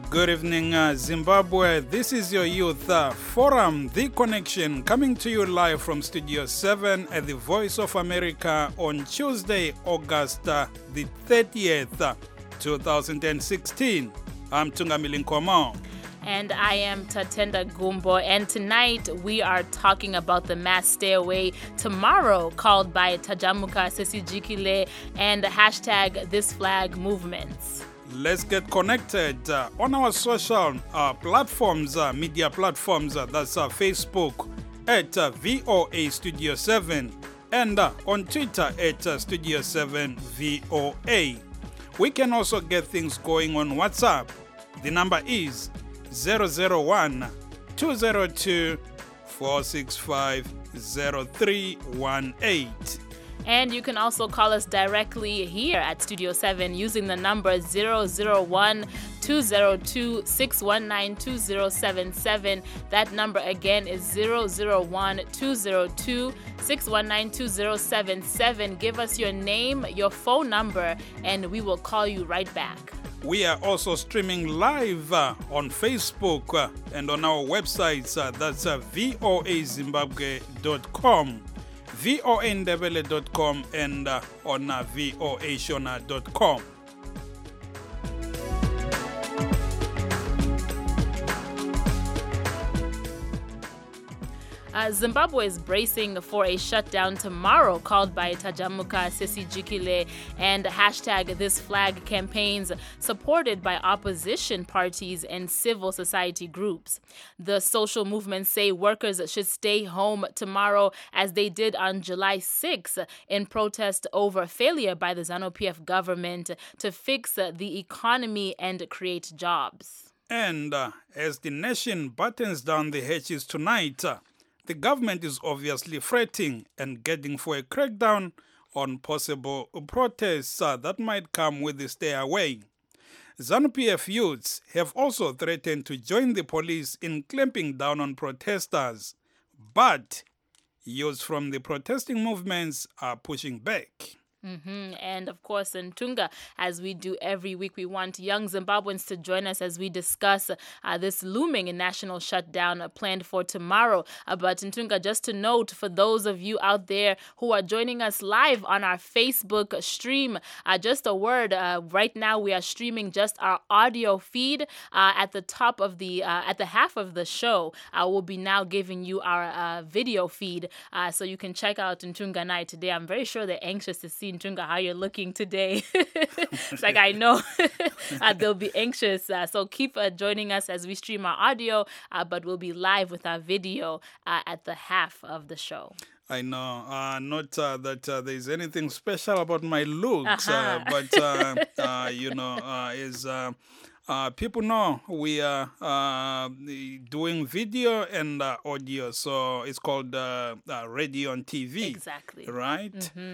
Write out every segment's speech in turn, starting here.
Good evening, Zimbabwe. This is your Youth Forum, The Connection, coming to you live from Studio 7 at the Voice of America on Tuesday, August the 30th, 2016. I'm Tungamili Nkomo. And I am Tatenda Gumbo. And tonight we are talking about the mass stay away tomorrow called by Tajamuka Sesijikile and hashtag This Flag Movements. Let's get connected on our social platforms, media platforms. That's Facebook at VOA Studio 7 and on Twitter at Studio 7 VOA. We can also get things going on WhatsApp. The number is 001-202-465-0318. And you can also call us directly here at Studio 7 using the number 001-202-619-2077. That number again is 001-202-619-2077. Give us your name, your phone number, and we will call you right back. We are also streaming live on Facebook and on our websites. That's voazimbabwe.com. voandebele.com and on voashona.com. Zimbabwe is bracing for a shutdown tomorrow called by Tajamuka Sesijikile and hashtag This Flag campaigns supported by opposition parties and civil society groups. The social movements say workers should stay home tomorrow as they did on July 6 in protest over failure by the ZANU-PF government to fix the economy and create jobs. And as the nation battens down the hatches tonight, the government is obviously fretting and getting for a crackdown on possible protests that might come with the stay away. ZANU-PF youths have also threatened to join the police in clamping down on protesters, but youths from the protesting movements are pushing back. And of course, in Tunga, as we do every week, we want young Zimbabweans to join us as we discuss this looming national shutdown planned for tomorrow. But in Tunga, just to note, for those of you out there who are joining us live on our Facebook stream, just a word, right now we are streaming just our audio feed at the top of the, at the half of the show. We'll be now giving you our video feed so you can check out Ntunga Night today. I'm very sure they're anxious to see Ntunga, how you're looking today. It's like, I know they'll be anxious. So keep joining us as we stream our audio, but we'll be live with our video at the half of the show. I know, not that there's anything special about my looks, but, you know, is... people know we are doing video and audio, so it's called radio and TV. Exactly. Right?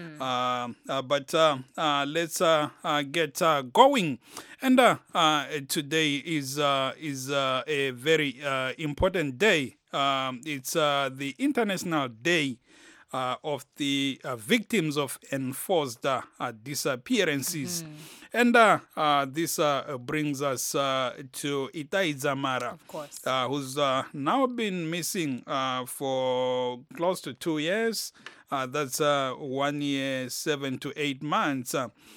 But let's get going. And today is a very important day. It's the International Day of the victims of enforced disappearances. And this brings us to Itai Dzamara, of course, who's now been missing for close to 2 years. That's 1 year, 7 to 8 months.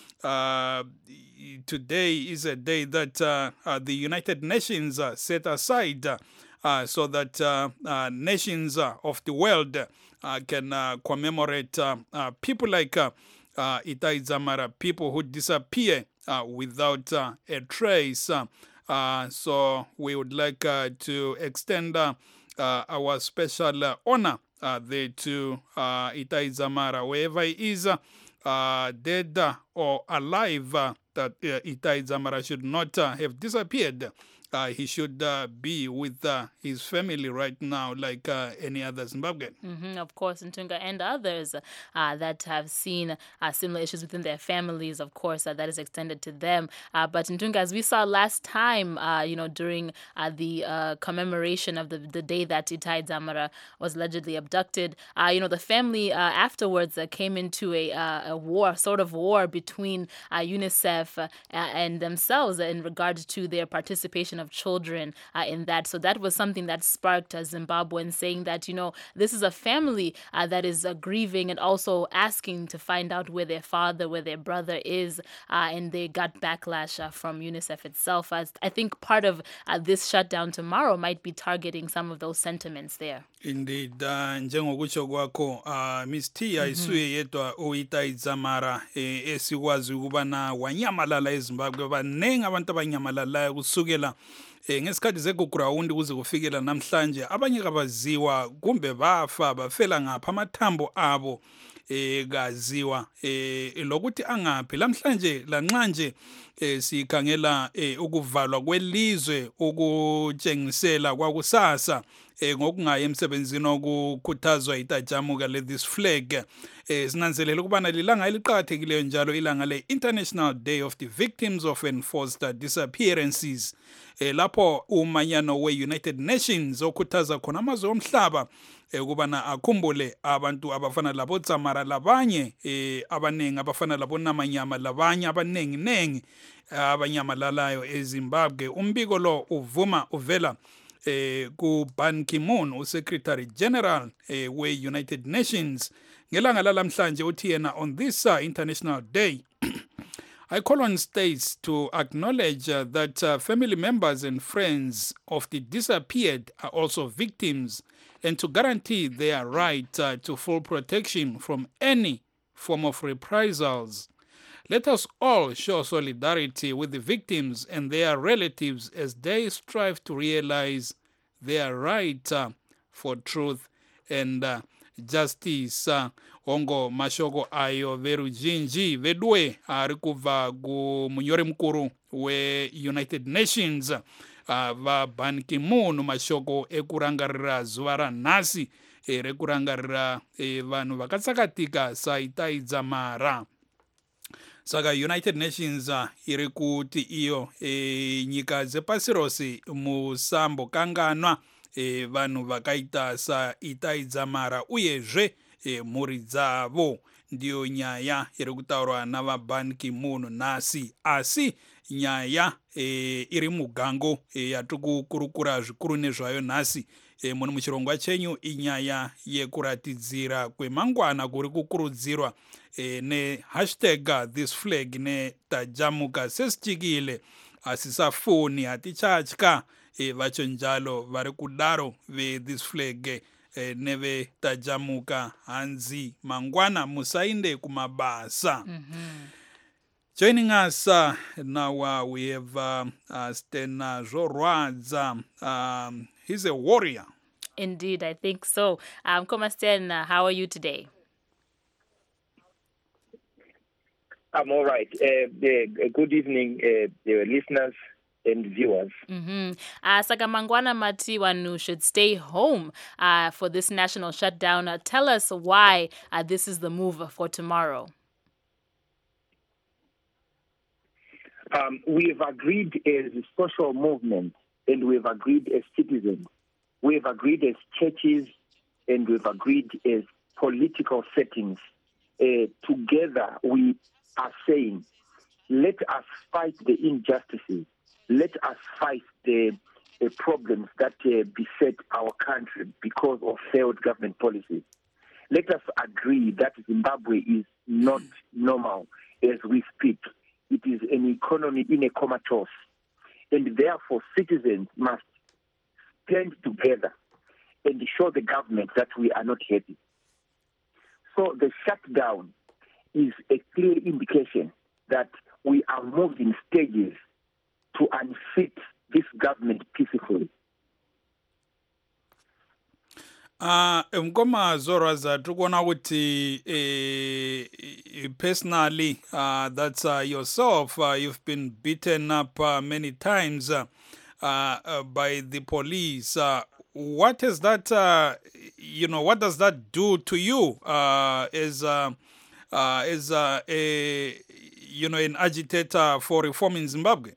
Today is a day that the United Nations set aside so that nations of the world can commemorate people like Itai Dzamara, people who disappear without a trace. So we would like to extend our special honor there to Itai Dzamara, wherever he is, dead or alive, that Itai Dzamara should not have disappeared. He should be with his family right now, like any other Zimbabwean. Of course, Ntunga and others that have seen similar issues within their families, of course, that is extended to them. But Ntunga, as we saw last time, during the commemoration of the day that Itai Dzamara was allegedly abducted, the family afterwards came into a war, sort of war between UNICEF and themselves in regard to their participation participation of children in that. So that was something that sparked Zimbabweans saying that, this is a family that is grieving and also asking to find out where their father, where their brother is, and they got backlash from UNICEF itself. As I think part of this shutdown tomorrow might be targeting some of those sentiments there. Indeed, njengokutsho kwakho Miss T ayisuye yedwa oyitayidza mara esikwazi ukubana wanyamalala eZimbabwe baningi abantu abanyamalalayo kusukela ngesikhathi sekugrawundi kuze kufikela namhlanje abanye kabaziwa kumbe bafa bafela ngapha amathambo abo kaziwa lokuthi angaphi namhlanje lanxa nje sikhangela ukuvalwa kwelizwe ukutshengisela kwakusasa ngokungayi emsebenzini okukhuthazwa itajamuka le this flag sinanzelela ukubana lilanga eliqhakathekileyo njalo ilanga le International Day of the Victims of Enforced Disappearances lapho umanyano we-United Nations okhuthaza khona amazwe omhlaba ukubana akhumbule abantu abafana labo Tsamara labanye abanengi abafana labo Namanyama labanye abanengi abanyamalalayo eZimbabwe. Umbiko lo uvela ku Ban Ki-moon uSecretary General we-United Nations ngelanga lalamhlanje uthi yena on this International Day I call on states to acknowledge that family members and friends of the disappeared are also victims and to guarantee their right to full protection from any form of reprisals. Let us all show solidarity with the victims and their relatives as they strive to realize their right for truth and justice. Ongo mashoko ayo verujinji vedwe ari kubva kumunyori mukuru we-United Nations va Ban Ki-moon mashoko ekurangarira zuva ranhasi rekurangarira vanhu vakatsakatika saitaidza mara. Saka United Nations iri kuti iyo nyika dzepasi rose musambo kanganwa vanhu vakaita saitaidza mara uyezve mhuri dzavo. Ndiyo nyaya iri kutaurwa nava Ban Ki-moon nhasi, asi nyaya iri mugango yatiri kukurukura zvikuru nezvayo nhasi muno muchirongwa chenyu inyaya yekuratidzira kwemangwana kuri kukurudzirwa ne# this flag netajamuka sesichikile asisafoni hatichatya vacho njalo vari kudaro ve-this flag neve-tajamuka hanzi mangwana musainde kumabasa. Joining us now we have Stena Zvorwadza. He's a warrior. Indeed, I think so. Sten, how are you today? I'm all right. Good evening, listeners and viewers. Saka mangwana mati wanu should stay home for this national shutdown. Tell us why this is the move for tomorrow. We have agreed as a social movement, and we have agreed as citizens. We have agreed as churches, and we have agreed as political settings. Together, we are saying, let us fight the injustices. Let us fight the problems that beset our country because of failed government policies. Let us agree that Zimbabwe is not normal as we speak. It is an economy in a comatose. And therefore, citizens must stand together and show the government that we are not happy. So the shutdown is a clear indication that we are moving stages to unseat this government peacefully. Mkoma Zvorwadza tukuona kuti personally that's yourself you've been beaten up many times by the police. What is that what does that do to you as a an agitator for reform in Zimbabwe?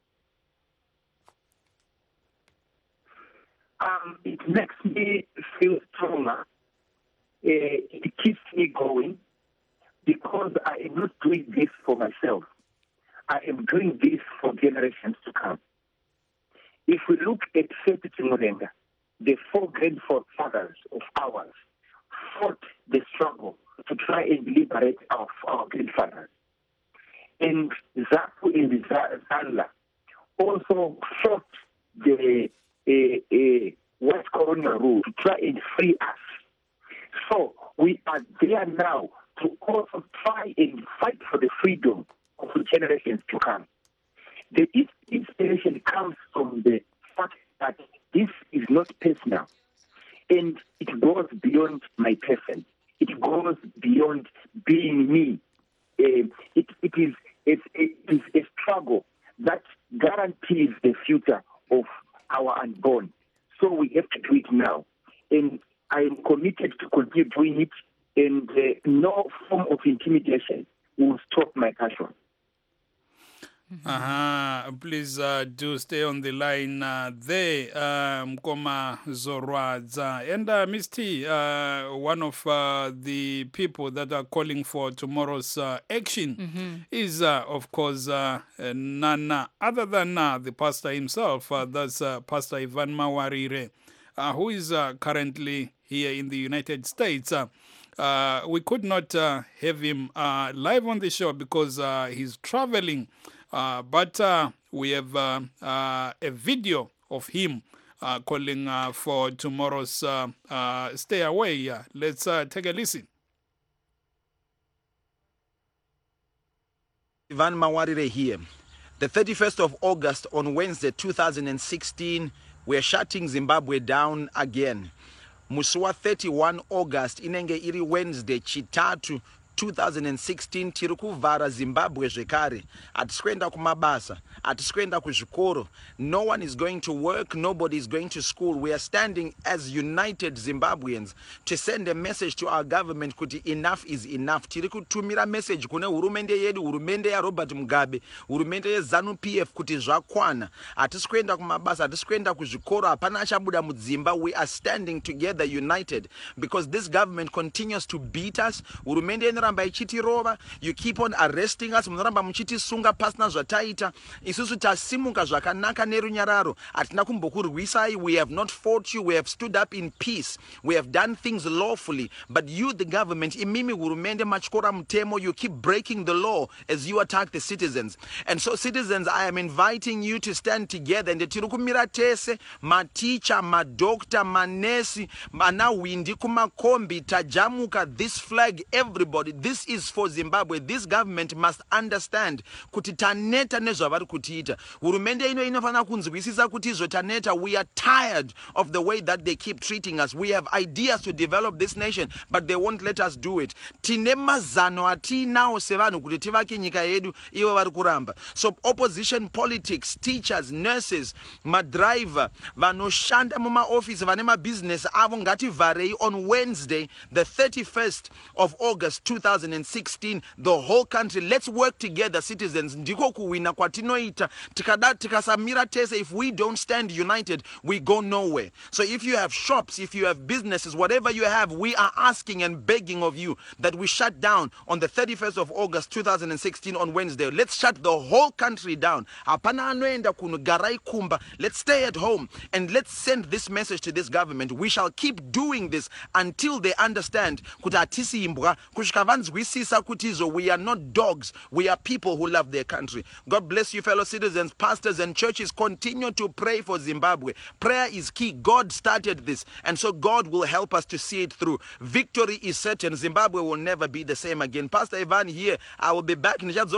It makes me feel stronger. It keeps me going because I am not doing this for myself. I am doing this for generations to come. If we look at Sethi Mulenga, the 4 great forefathers of ours fought the struggle to try and liberate our grandfathers. And Zapu and Zala also fought the white colonial rule to try and free us. So we are there now to also try and fight for the freedom of the generations to come. The inspiration comes from the fact that this is not personal, and it goes beyond my person. It goes beyond being me. It is a struggle that guarantees the future of our unborn. So we have to do it now. And I am committed to continue doing it, and no form of intimidation will stop my passion. Please do stay on the line there, Mkoma Zorwadza. And Ms. T, one of the people that are calling for tomorrow's action is, of course, none other than the pastor himself. That's Pastor Ivan Mawarire, who is currently here in the United States. We could not have him live on the show because he's traveling. But we have a video of him calling for tomorrow's Stay Away. Let's take a listen. Ivan Mawarire here. The 31st of August on Wednesday 2016, we're shutting Zimbabwe down again. Musuwa 31 August inenge iri Wednesday chitatu 2016 tiri kuvhara Zimbabwe zvekare. Hatisikuenda kumabasa, hatisikuenda kuzvikoro. No one is going to work, nobody is going to school. We are standing as united Zimbabweans to send a message to our government kuti enough is enough. Tiri kutumira message kune hurumende yedu, hurumende ya Robert Mugabe, hurumende ye ZANU PF kuti zvakwana. Hatisikuenda kumabasa, hatisikuenda kuzvikoro, hapana achabuda mudzimba. We are standing together united because this government continues to beat us. Hurumende you keep on arresting us. Munoramba muchitisunga pasina zvataita. Isusu tasimuka zvakanaka nerunyararo. Hatina kumbokurwisai. We have not fought you. We have stood up in peace. We have done things lawfully. But you, the government, imimi hurumende machikora mutemo, you keep breaking the law as you attack the citizens. And so, citizens, I am inviting you to stand together. And tiri kumira tese, maticha, madokta, manesi, mana windi kumakombi, tajamuka, this flag, everybody. This is for Zimbabwe. This government must understand kuti taneta nezvavari kutiita. Hurumende ino inofana kunzwisisa kuti izvo taneta. We are tired of the way that they keep treating us. We have ideas to develop this nation, but they won't let us do it. Tine mazano atinawo sevanhu kuti tivake nyika yedu, ivo vari kuramba. So opposition politics, teachers, nurses, madriver, vanoshanda muma office, vane mabusiness avo ngativharei on Wednesday, the 31st of August 2016, the whole country. Let's work together, citizens. Ndiko kuwina kwatinoita. Tikasamira tese, if we don't stand united, we go nowhere. So if you have shops, if you have businesses, whatever you have, we are asking and begging of you that we shut down on the 31st of August 2016 on Wednesday. Let's shut the whole country down. Hapana anoenda kuno garai kumba. Let's stay at home and let's send this message to this government. We shall keep doing this until they understand kuti atisi imbwa kushikavanzwisisa kutizo. We are not dogs. We are people who love their country. God bless you, fellow citizens, pastors and churches. Continue to pray for Zimbabwe. Prayer is key. God started this, and so God will help us to see it through. Victory is certain. Zimbabwe will never be the same again. Pastor Ivan here. I will be back. Let's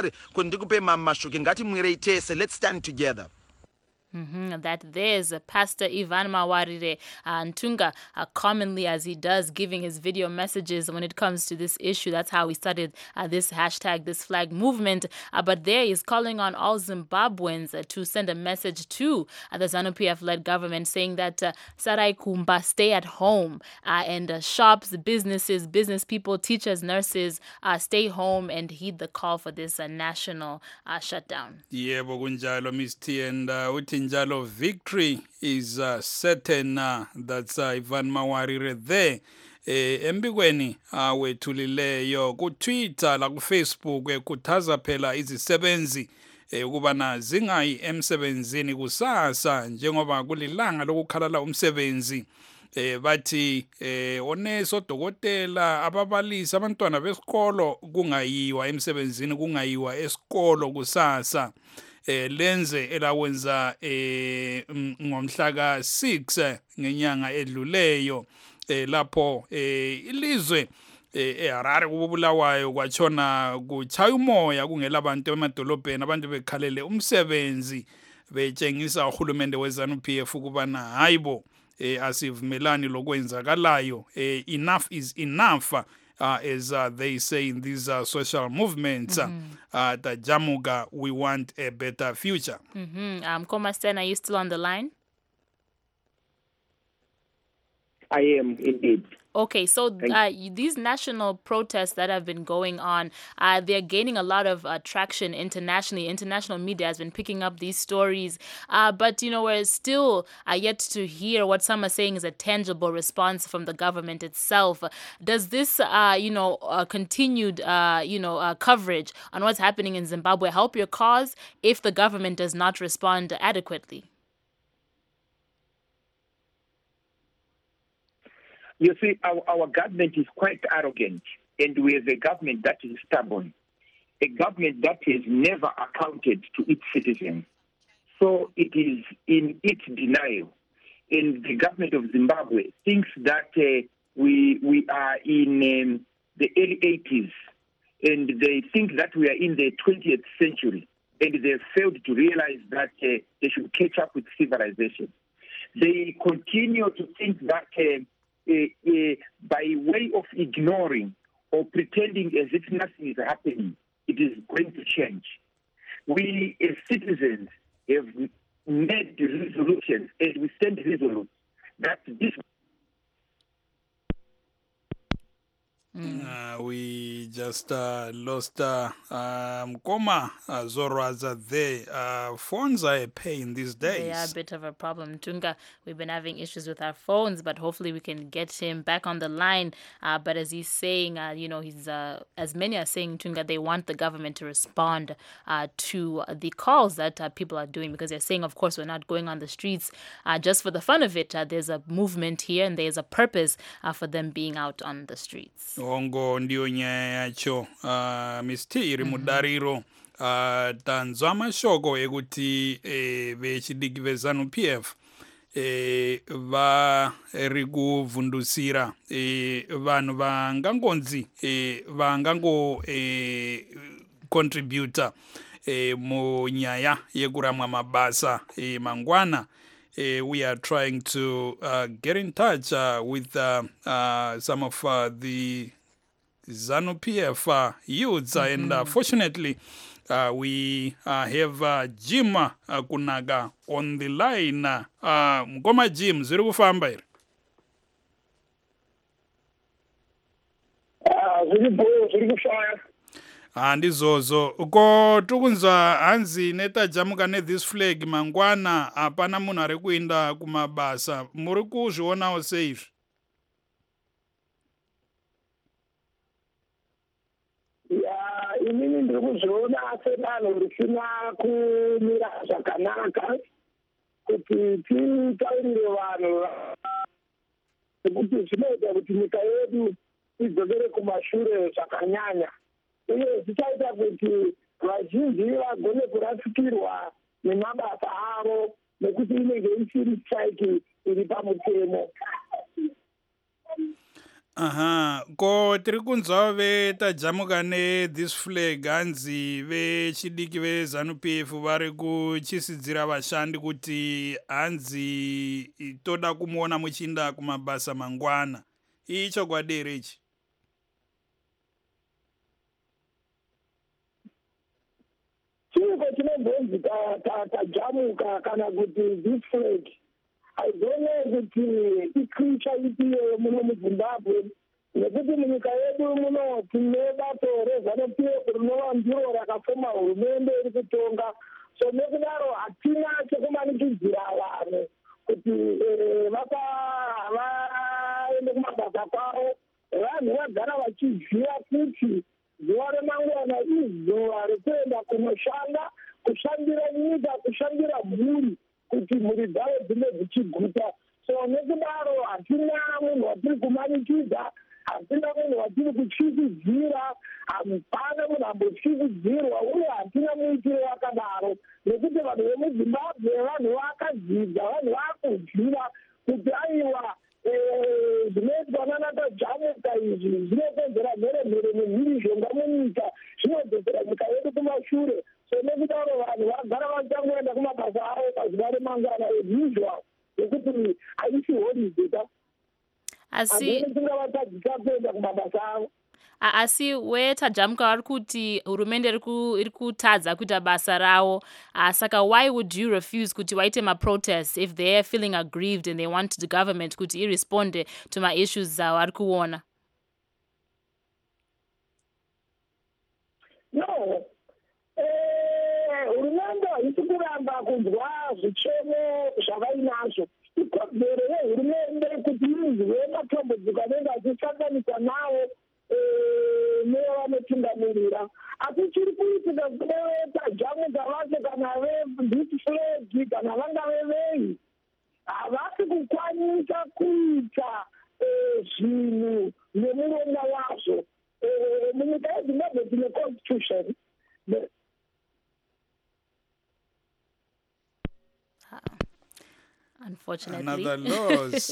stand together. That there's Pastor Ivan Mawarire Ntunga, commonly as he does, giving his video messages when it comes to this issue. That's how we started this hashtag, this flag movement. But there he's calling on all Zimbabweans to send a message to the ZANU-PF-led government saying that Sarai Kumba, stay at home, and shops, businesses, business people, teachers, nurses, stay home and heed the call for this national shutdown. Yeah, Bogunjalo, Ms. T, and Njalo, victory is certain. That's Ivan Mawarire there. Embikweni wethulileyo ku Twitter la ku Facebook ekhuthaza phela izisebenzi ukubana zingayi emsebenzini kusasa njengoba kulilanga lokukhalala umsebenzi. Bathi onesi odokotela ababalisi abantwana besikolo kungayiwa emsebenzini kungayiwa esikolo kusasa. Lenze elakwenza ngomhla ka-6 ngenyanga edluleyo lapho ilizwe eHarare kubulawayo kwatshona kuchaya umoya kungela abantu emadolobheni abantu bekhalele umsebenzi betshengisa uhulumende weZANU-PF ukubana hayibo asivumelani lokwenzakalayo. Enough is enough, as they say in these social movements. The Jamuga, we want a better future. Komasten, are you still on the line? I am indeed. Okay, so these national protests that have been going on, they're gaining a lot of traction internationally. International media has been picking up these stories. But, we're still yet to hear what some are saying is a tangible response from the government itself. Does this, continued, coverage on what's happening in Zimbabwe help your cause if the government does not respond adequately? You see, our government is quite arrogant, and we have a government that is stubborn, a government that has never accounted to its citizens. So it is in its denial. And the government of Zimbabwe thinks that we are in the early 80s, and they think that we are in the 20th century, and they have failed to realize that they should catch up with civilization. They continue to think that by way of ignoring or pretending as if nothing is happening, it is going to change. We as citizens have made resolutions, and we stand resolute that this. We just lost Mkoma Zorwaza there. Phones are a pain these days. They are a bit of a problem, Tunga. We've been having issues with our phones, but hopefully we can get him back on the line. But as he's saying, he's as many are saying, Tunga, they want the government to respond to the calls that people are doing, because they're saying, of course, we're not going on the streets just for the fun of it. There's a movement here, and there's a purpose for them being out on the streets. Ongo ndio nyaya yacho mistiri mudariro tanzwa mashoko ekuti vechidiki veZANU-PF vari kuvhundusira vanhu vangangonzi vangango contributor munyaya yekuramwa mabasa mangwana. We are trying to get in touch with some of the ZANU-PF youths, and fortunately we have Jim Kunaga on the line. Mkoma Jim, ziri kufamba here? Ziri kufaya. Handizozo uko tukunzwa hanzi netajamuka ne-this flag mangwana hapana munhu ari kuenda kumabasa, muri kuzvionawo seizvi? Inini ndiri kuzviona sedanho risina kumira zvakanaka kuti titaurire vanhu nekuti zvinoita kuti nyika yedu idzokere kumashure zvakanyanya, uye zvichaita kuti vazhinji vagone kurasikirwa nemabasa avo nekuti inenge isiri strike iri pamutemo. Ko tiri kunzwawo vetajamuka ne-this flag hanzi vechidiki veZANU-PF vari kuchisidzira vashandi kuti hanzi toda kumuona muchiinda kumabasa mangwana. Ichokwadi here ichi? Chiriko chinobvonzi tajamuka kana kuti this flag, haigone kuti ikricha ipiyo muno muZimbabwe, nekuti munyika yedu muno tine bato reZANU-PF rinova ndiro rakafoma hurumende iri kutonga. So nekudaro hatina chekumanikidzira vanhu kuti vaende kumabasa kwavo. Vanhu vagara vachiziva kuti zuva remangwana izuva rekuenda kunoshanda kushandira nyika, kushandira mhuri kuti mhuri dzavo dzinge dzichiguta. So nekudaro hatina munhu watiri kumanikidza, hatina munhu watiri kutyisidzira, hapana munhu ambotyisidzirwa, uye hatina muitiro wakadaro, nekuti vanhu vemuzimbabwe vanhu vakadzidza, vanhu vakudyira kuti aiwa zvinoitwa nanatajamuka izvi zvinokonzera mheremhere nemhirizhonga munyika, zvinodzosera nyika yedu kumashure. So nekudaro vanhu vagara vachangoenda kumabasa avo pazuva remangwana as-usual, nekuti haisi holiday. asi tingavatadzisa kuenda kumabasa avo. asi wetajamuka vari kuti hurumende iri kutadza kuita basa ravo, saka why would you refuse kuti waite maprotests if they are feeling aggrieved and they want the government kuti iresponde to maissues avari kuona? No, hurumende haisi kuramba kunzwa zvichemo zvavainazvo. Ikodzero yehurumende kuti inzwe matambudziko anenge achisanganiswa nawo nevanotungamirira. Asi chiri kuitika kunevetajamuka vacho kana vebrit flag kana vangave vei, havasi kukwanisa kuita zvinhu nemuronda wazvo. Munyika yezimbabwe tine constitution. Unfortunately. Another laws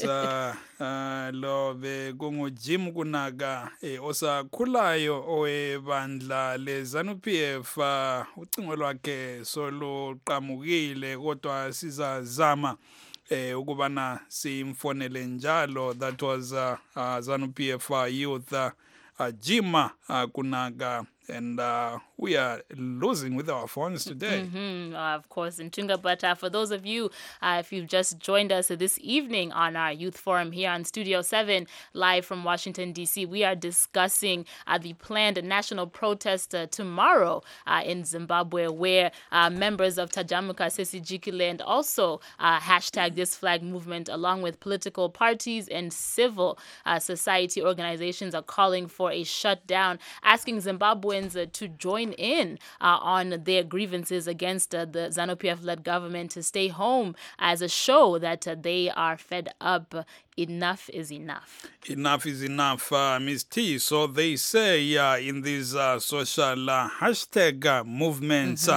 lo bekunguJim Kunaga osakhulayo owebandla leZANU-PF ucingo lwakhe soluqamukile kodwa sizazama ukubana simfonele njalo. That was ZANU-PF youth Jim Kunaga. And we are losing with our phones today. Of course, Ntunga. But for those of you, if you've just joined us this evening on our Youth Forum here on Studio 7, live from Washington, D.C., we are discussing the planned national protest tomorrow in Zimbabwe, where members of Tajamuka, Sesigikile, and also hashtag This Flag movement, along with political parties and civil society organizations, are calling for a shutdown, asking Zimbabweans to join in on their grievances against the ZANU-PF-led government to stay home as a show that they are fed up. Enough is enough. Enough is enough, Ms. T. So they say in these social hashtag movements,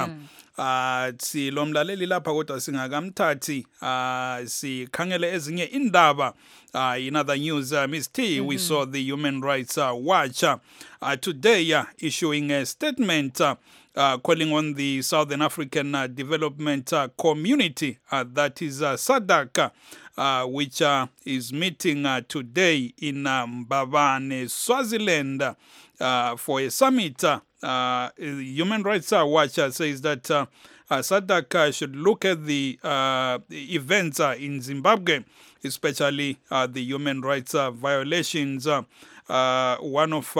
silomlaleli lapha kodwa singakamthathi sikhangele ezinye indaba. In other news, Ms. T, we saw the Human Rights Watch today issuing a statement calling on the Southern African Development Community, that is SADC, which is meeting today in Mbabane, Swaziland, for a summit. Human Rights Watch says that SADC should look at the events in Zimbabwe, especially the human rights violations. One of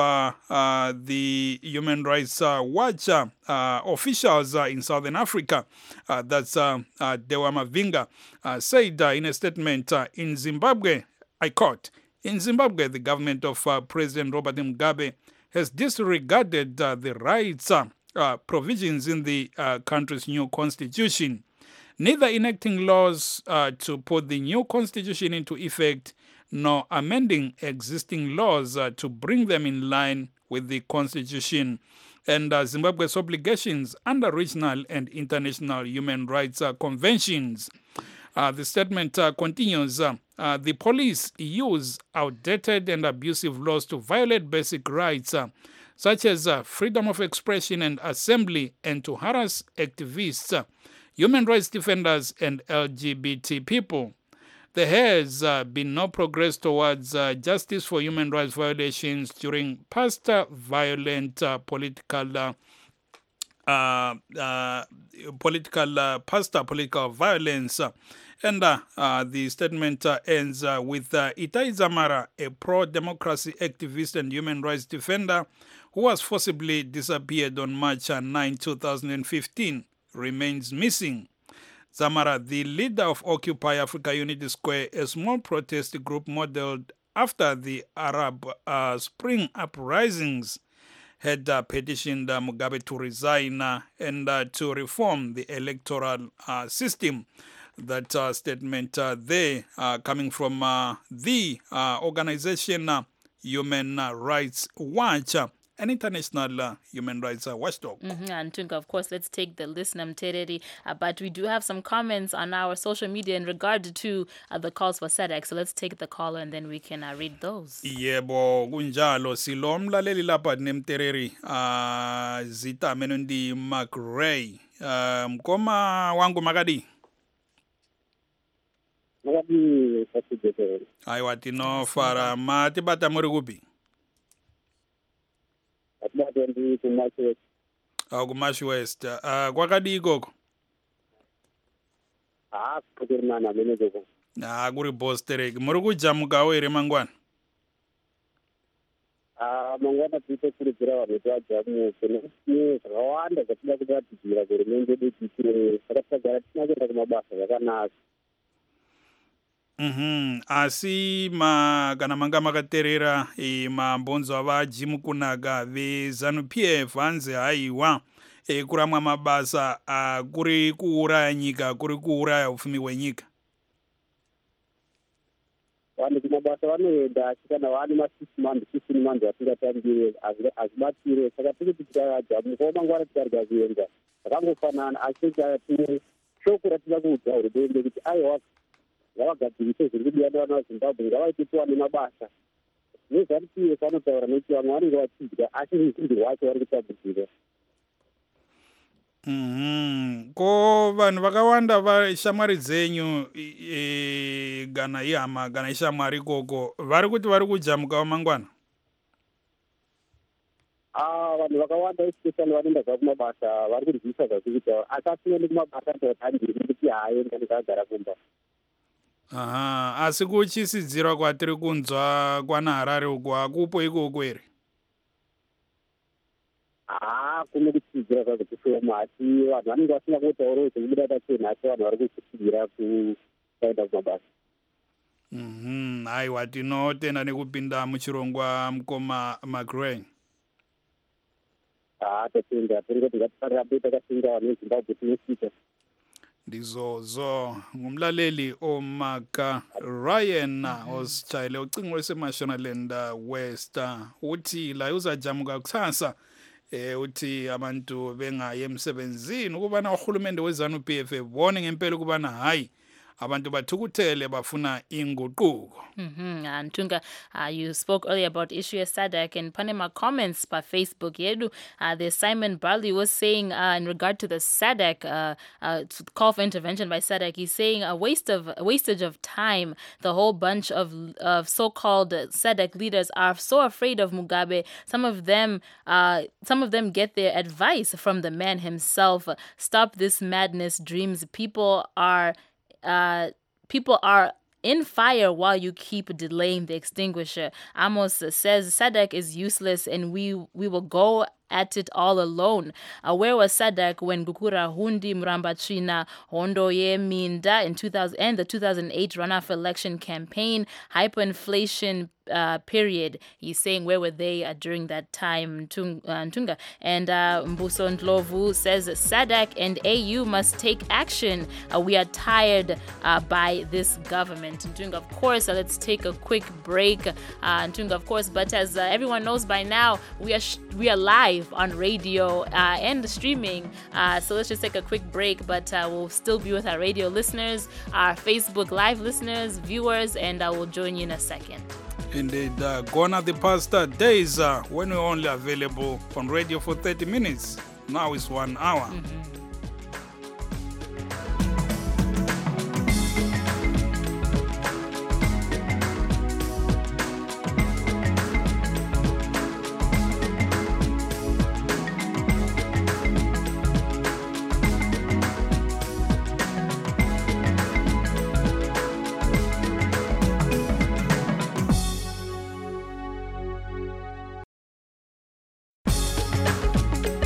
the Human Rights Watch officials in Southern Africa, that's Dewa Mavinga, said in a statement, in Zimbabwe, I quote, "In Zimbabwe, the government of President Robert Mugabe has disregarded the rights provisions in the country's new constitution, neither enacting laws to put the new constitution into effect nor amending existing laws to bring them in line with the constitution and Zimbabwe's obligations under regional and international human rights conventions." The statement continues, the police use outdated and abusive laws to violate basic rights, such as freedom of expression and assembly, and to harass activists, human rights defenders, and LGBT people. There has been no progress towards justice for human rights violations during past violent political violence. And the statement ends with Itai Zamara, a pro-democracy activist and human rights defender who was forcibly disappeared on March 9, 2015, remains missing. Zamara, the leader of Occupy Africa Unity Square, a small protest group modeled after the Arab Spring uprisings, had petitioned Mugabe to resign and to reform the electoral system. That statement there coming from the organization Human Rights Watch, an international human rights watchdog. And Tunga, of course, let's take the listener Mtereri, but we do have some comments on our social media in regard to the calls for SADC. So let's take the caller and then we can read those. Yebo kunjalo silo mlaleli lapha nemtereri zita menondi McRae mkoma wangu makadi aiwa tinofara mati bata muri kupi kumashi west kwakadi ikoko kuri bosterek muri kujamukawo ere mangwana mangwana tite kurudzira vanhu vajamuke zvakawanda zvatida kuratidzira hurumende yedu tiitire saka tagara tinakuenda kumabasa zvakanaka. Asi kana manga makaterera mabhonzo avaji mukunaka vezanu PF hanzi haiwa kuramwa mabasa kuri kuuraya nyika kuri kuuraya ufumi hwenyika. Vanhu kumabasa vanoenda asi kana vane ma6 months vatingatambire hazibatire saka tiri kuti tikajamukawo mangwana tikarega kuenda zvakangofanana asi tine shoko ratida kuudza hurumende kuti aiwa ngavagadzirise zviri kudiwa nevana vazimbabwe ngavaite tiwane mabasa nezanupie vanotaura nekuti vamwe vanenge vachidya asi ruzhinji rwacho vari kutambudzika. Ko vanhu vakawanda vashamwari dzenyu kana ihama kana ishamwari ikoko vari kuti vari kujamukawo mangwana? Vanhu vakawanda especially vanoenda zvakumabasa vari kuryisa zvazvikuita asi asingende kumabasa ndoatangiri nekuti haaenda nekagara kumba. Asi kuchisidzirwa kwatiri kunzwa kwana Harare uko hakupo ikoko here? Kune kutsidzira zvazo kushoma asi vanhu vanenge vasina kutaurawo zvekubuda pachena asi vanhu vari kutsidzira kusaenda kumabasa. Aiwa tinotenda nekupinda muchirongwa mukoma McRae. Tatenda tiri kuti ngatifarira be takasinga vanhu veZimbabwe tinosvika. Ndizozo ngumlaleli omaka Ryan ositshayele ucingo lweseMashonaland West uthi la uzajamuka kusasa uthi abantu bengaye emsebenzini ukubana uhulumende weZanu-PF ebone ngempela ukubana hayi abantu bathukuthele bafuna inguquko. And Tunga, you spoke earlier about issue of SADC and Panama comments by Facebook. Yedu, there's Simon Barley was saying in regard to the SADC call for intervention by SADC. He's saying a wastage of time. The whole bunch of so-called SADC leaders are so afraid of Mugabe. Some of them get their advice from the man himself. Stop this madness, dreams. People are in fire while you keep delaying the extinguisher. Amos says SADC is useless and we will go at it all alone. Where was SADC when Gukura Hundi Murambachina Hondoye Minda in 2000 and the 2008 runoff election campaign, hyperinflation period? He's saying where were they during that time, Tunga. And Mbuso Ndlovu says SADC and AU must take action. We are tired by this government. Tunga, of course, let's take a quick break. Tunga, of course, but as everyone knows by now, we are live on radio and streaming. So let's just take a quick break, but we'll still be with our radio listeners, our Facebook Live listeners, viewers, and we'll join you in a second. Indeed, gone are the past days when we were only available on radio for 30 minutes. Now it's 1 hour.